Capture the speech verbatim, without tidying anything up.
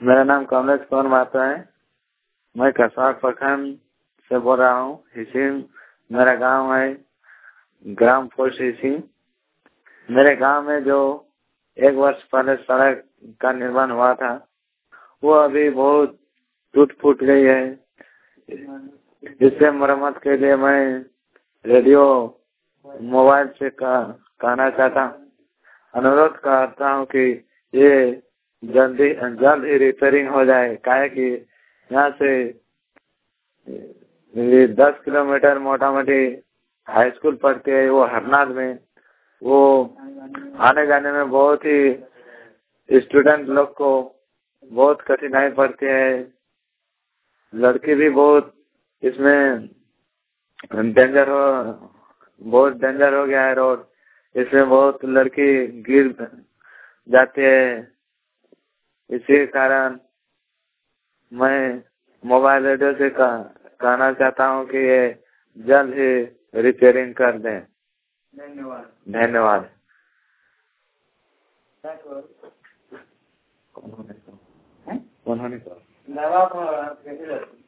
मेरा नाम कमलेश कुमार माता है। मैं कसवार प्रखंड से बोल रहा हूँ। इसी मेरा गांव है, ग्राम पोस्ट इसी। मेरे गांव में जो एक वर्ष पहले सड़क का निर्माण हुआ था, वो अभी बहुत टूट फूट गई है। इससे मरम्मत के लिए मैं रेडियो मोबाइल से कहना चाहता हूँ, अनुरोध करता हूँ कि ये जल्दी जल्द ही रिपेयरिंग हो जाए। काहे कि यहाँ से ये दस किलोमीटर मोटा मोटी हाई स्कूल पढ़ती है, वो हरनाथ में। वो आने जाने में बहुत ही स्टूडेंट लोग को बहुत कठिनाई पड़ती है। लड़की भी बहुत इसमें डेंजर हो बहुत डेंजर हो गया है रोड। इसमें बहुत लड़की गिर जाती है। इसी कारण मैं मोबाइल रेडियो से कह, कहना चाहता हूँ कि ये जल्द ही रिपेयरिंग कर दें। धन्यवाद धन्यवाद। उन्होंने कहा